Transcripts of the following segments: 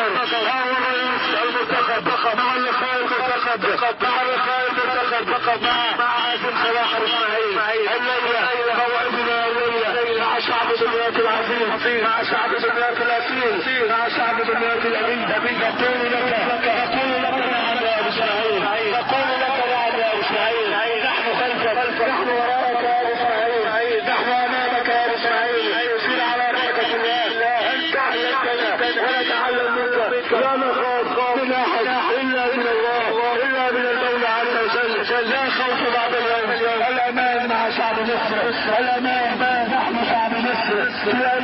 ها هو الرئيس المنتخب مع اللقاء المنتخب مع حازم صلاح الاسماعيلي الليلة موعدنا الليلة مع شعب دمياط العظيم مع شعب دمياط الأصيل مع شعب دمياط الأمين. نقول لك نعم يا أبو إسماعيل، نقول لك نعم يا أبو إسماعيل، نحن خلفك، نحن وراءك يا أبو إسماعيل، نحن أمامك يا أبو إسماعيل. سير على بركة الله، أنت علمتنا ونتعلم منك، لا نخاف من أحد إلا من الله، إلا من المولى عز وجل. لا خوف بعد اليوم، الأمان مع شعب مصر، الأمان نحن شعب مصر. لا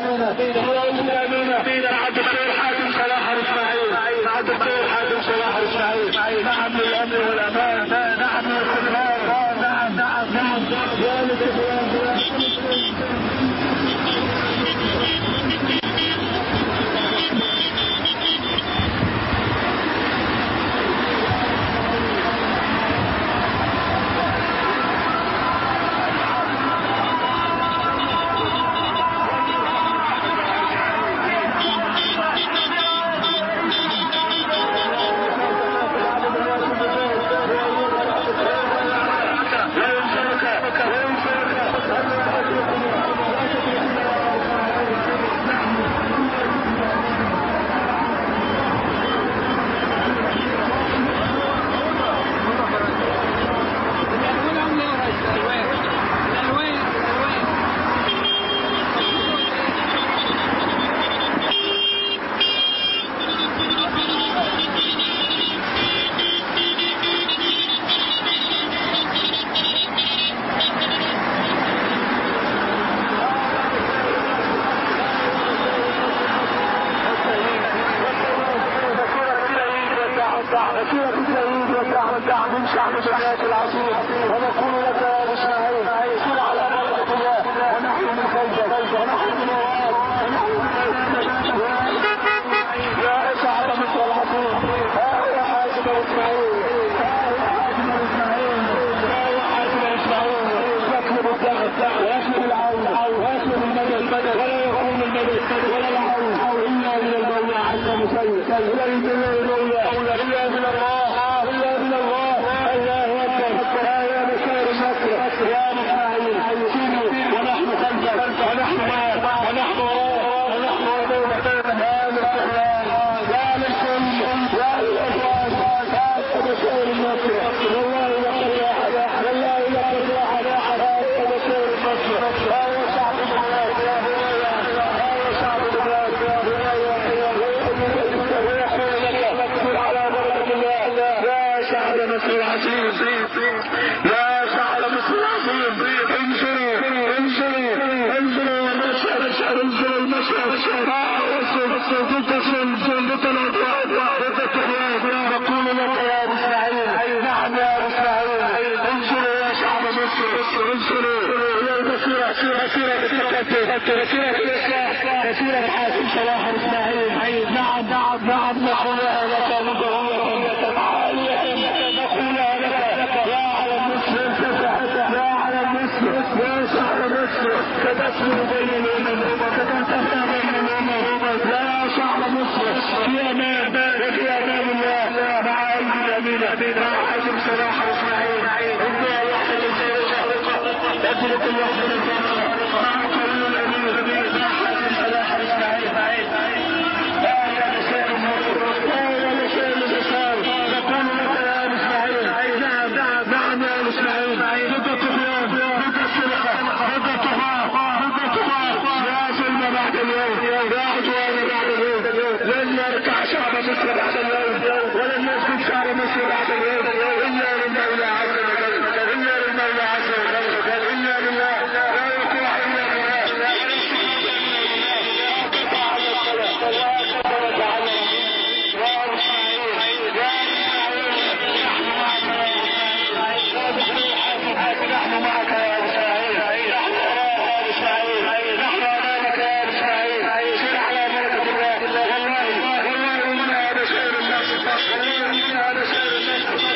إلا مع الدكتور حازم صلاح الاسماعيلي، مع الدكتور حازم صلاح الاسماعيلي. نعم للأمن والأمان، نعم للاستقرار، نعم يا للاستقرار. من شعب دمياط العظيم ونقول لك يا ابو اسماعيل سر على بركه الله، ونحن من خلفك ونحن من وراءك يا شعب مصر العظيم. ها هو حازم اسماعيل، يطلب الدعم ويطلب العون ويطلب المدد، ولا يكون المدد ولا العون الا من المولى عز وجل، الا من المولى، الا من الله، الا من الله. الله اكبر. يا بشير مصر يا اسماعيل، ونحن خلفك ونحن معك ونحن وراءك ونحن وراءك. يا الاستقلال يا للكل يا للاخوان يا بشير مصر، والله لقد راح، والله لقد راح يا بشير مصر. يا شعب البلاد، يا شعب البلاد، ويقول على بركة الله يا شعب مصر العظيم، يا شعب مصر العظيم. انزلوا انزلوا المشهد، انزلوا المشهد، ضد الاضواء ضد التحيات. نقول لك يا ابو اسماعيل، نعم يا ابو اسماعيل، انزلوا يا شعب مصر، انزلوا الى المسيرة، مسيرة التقدم، مسيرة الاصلاح، مسيرة حازم صلاح الاسماعيلي. نعم نقولها لك مدعوة عالية، نقولها لك يا علم مصر، يا علم مصر، يا شعب مصر. ستسلم بين الامم، ستنتهي بين الامم. لا شعب مصر في امان وفي امان الله، مع ايدي الامينة، مع حازم صلاح الاسماعيلي. انه يحصل الخير تدرك الوحدة الفارقة مع كل الامين، مع حازم صلاح الاسماعيلي. يا بشير مصر، يا بشير الاسلام. نقول لك يا ابو اسماعيل، نعم يا ابو اسماعيل، ضد الطغيان، ضد السرقة، ضد الطغاة، يا ظلم بعد اليوم، يا عدوان بعد اليوم. لن يركع شعب مصر بعد اليوم، ولن يسجد شعب مصر بعد اليوم الا للمولى عز وجل، الا للمولى عز وجل، الا لله. لا يطيع الا لله، لا يستجيب الا لله. لا تطع على الصلاه، لا تطع على يا اسماعيل، يا اسماعيل، نحن معك يا اسماعيل، نحن معك يا اسماعيل، نحن وراءك يا اسماعيل، نحن امامك يا اسماعيل. سر على بركه الله، والله انا بشير الناس، والله انا بشير الناس.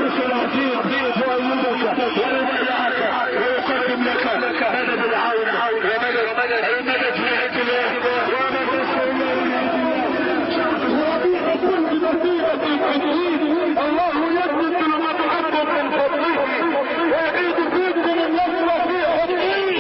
القدس العزيز ويؤيدك ويبايعك ويقدم لك مدد العون ومدد في عيد الله ومدد في الله يجد لما تحبب من فضله ويعيد فيكم النصر في حبه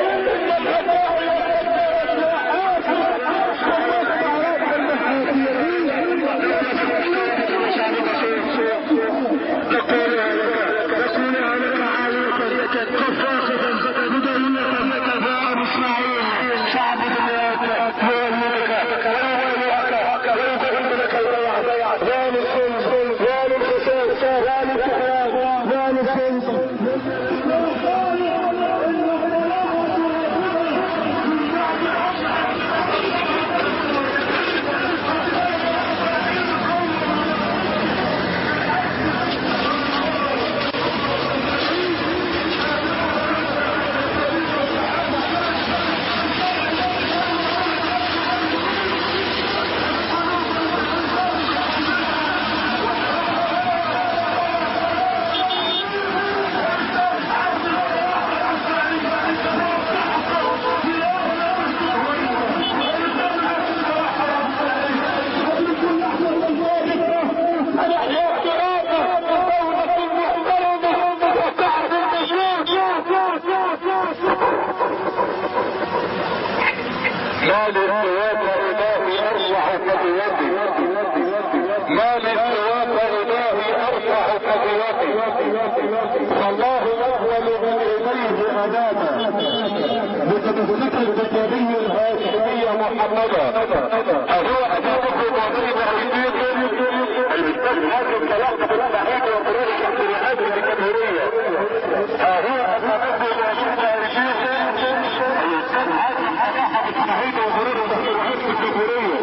فالله يقبل من إليه أماما بتمسك الكتابي الهاشمية محمدا أهو أبوك وضيب رئيسيك المستشفى هذا الكلام بالتحيط وطريق الاحتراحات الجمهورية أهو أبوك وضيب رئيسيك المستشفى هذا الحاجة بالتحيط وطريق الاحتراحات الجمهورية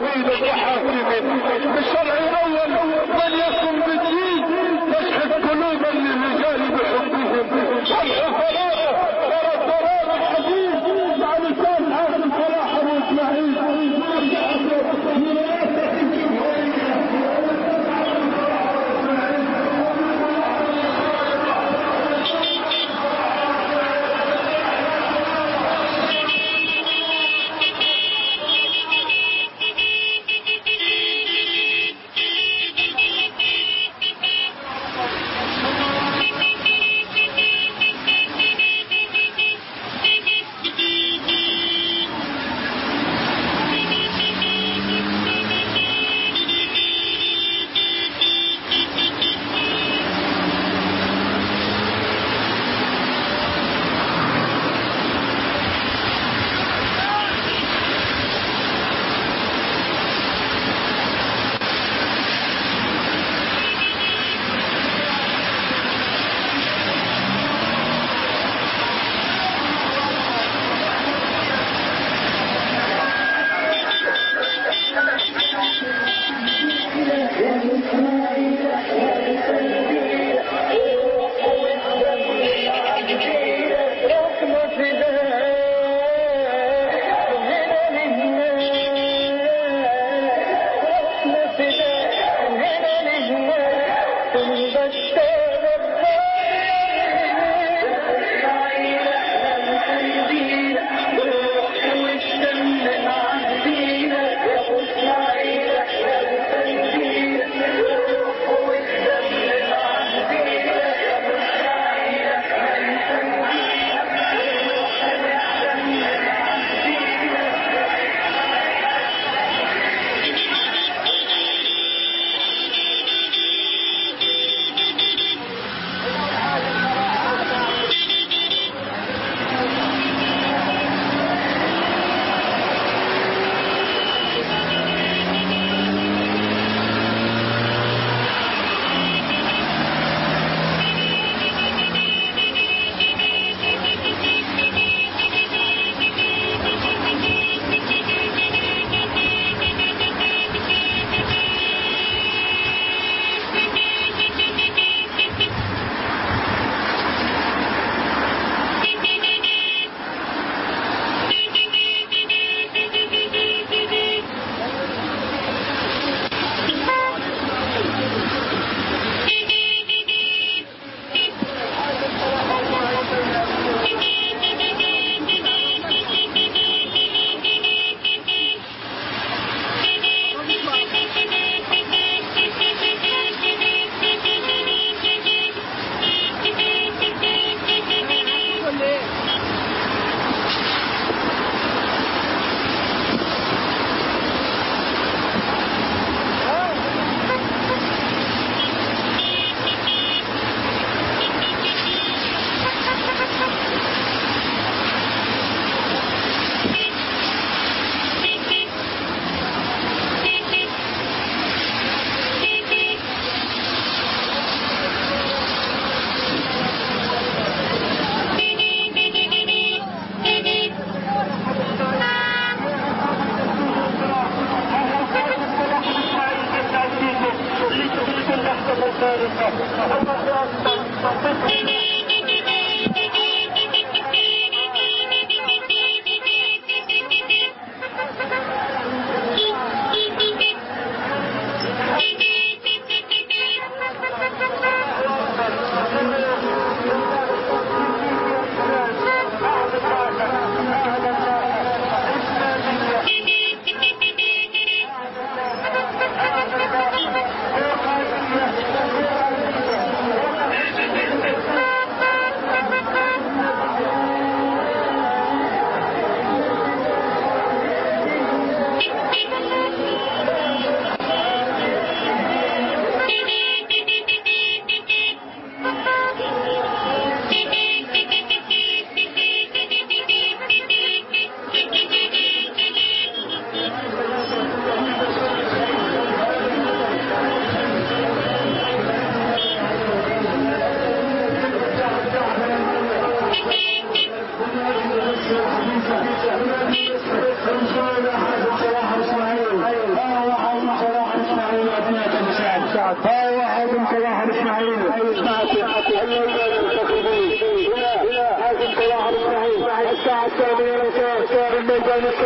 وقيل وحاكم بالشرع الاول وليكن بالدين نشهد قلوبا للرجال بحبهم والحفراء ترى الضرار الحديث مع لسان حافظ صلاح ابو اسماعيل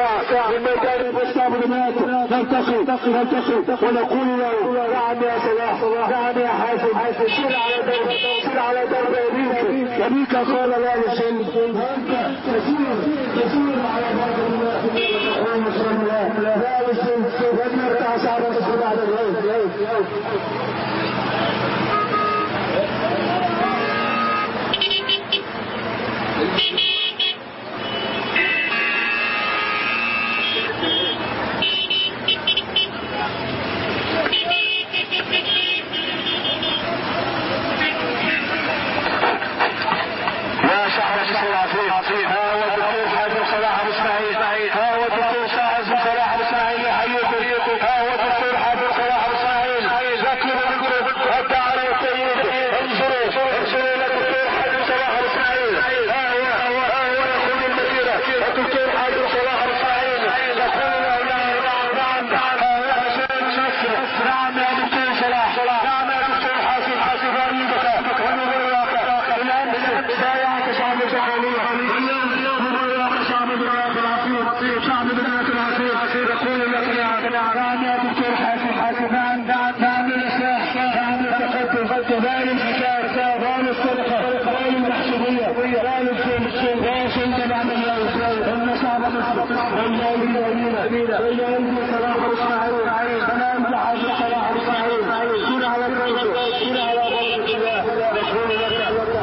الدفاع من ميدان المستقبلات نلتقي ونقول له نعم يا صلاح، نعم يا حازم، سير على درب يبيك قال لا لشيء، وانت تسير على درب الله لا لشيء، لن يرتع سعر بعد الغيب. يا شعب مصر العظيم، ها هو الدكتور حازم صلاح ابو اسماعيل، ها هو الدكتور حازم صلاح ابو اسماعيل يحييكم، ها هو الدكتور حازم صلاح ابو اسماعيل ذكر والدعوه السيد، انظروا الى الدكتور حازم صلاح ابو اسماعيل، ها هو يقود المسيره الدكتور حازم صلاح ابو اسماعيل، يقول له نعم يا دكتور صلاح، نعم يا دكتور حازم رايك ونظرك الان بايعك شعب الجمهوريه، اليوم بايعك شعب البلاد العظيم، شعب البلاد العظيم يقول لك نعم يا دكتور حازم، نعم للإصلاح، نعم للتقدم، لا للفساد، لا للسرقه، لا للمحسوبيه، لا للظلم، لا شيء نعم الله، ان شعب مصر والله يريد صلاح اسماعيل، انا انت حازم صلاح اسماعيل، كن على قلبه، كن على بركه الله، نقول لك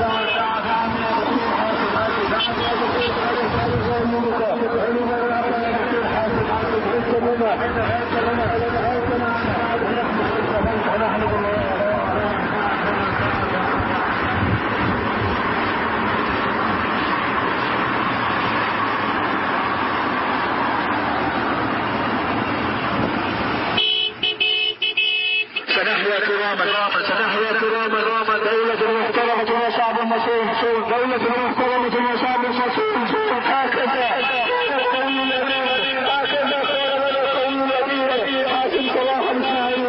سنحيا كراما دولة محترمة وشعب مصير، دولة محترمة وشعب مصير، هكذا قول الذين حازم صلاح الاسماعيلي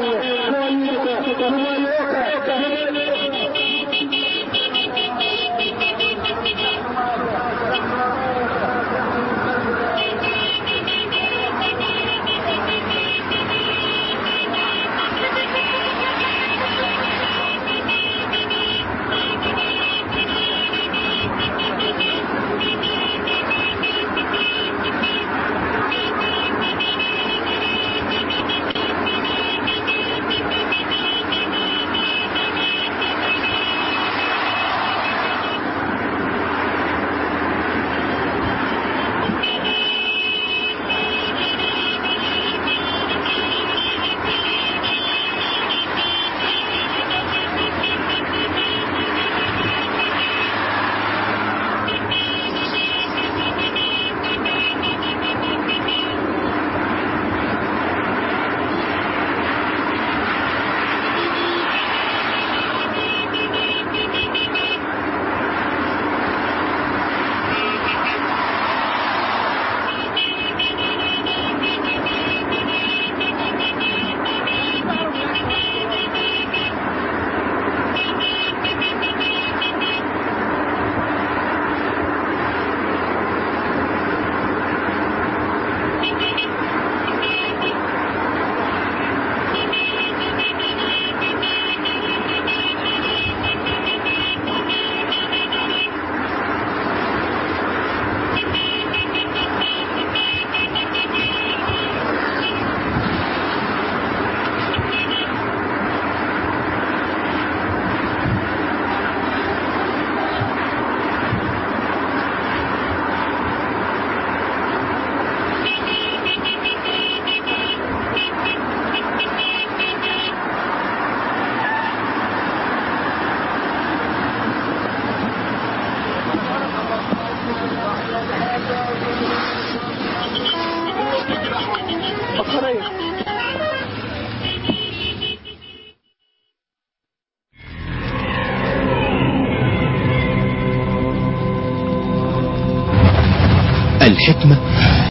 الحكمة